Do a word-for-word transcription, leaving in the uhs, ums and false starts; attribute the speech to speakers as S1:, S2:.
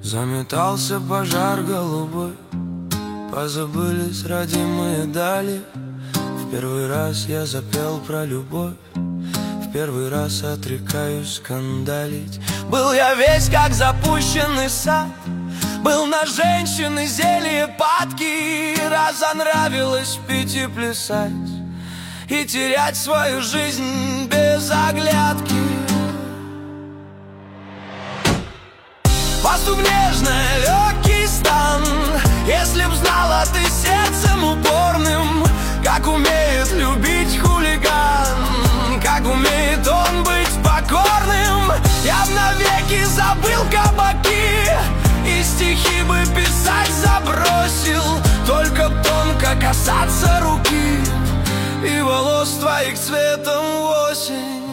S1: Заметался пожар голубой, позабылись родимые дали. В первый раз я запел про любовь, в первый раз отрекаюсь скандалить. Был я весь как запущенный сад, был на женщины зелье падки. Разонравилось пить и плясать, и терять свою жизнь без оглядки. Поступ нежный, легкий стан, если б знала ты сердцем упорным, как умеет любить хулиган, как умеет он быть покорным. Я б навеки забыл кабаки, и стихи бы писать забросил, только б тонко касаться руки и волос твоих цветом в осень.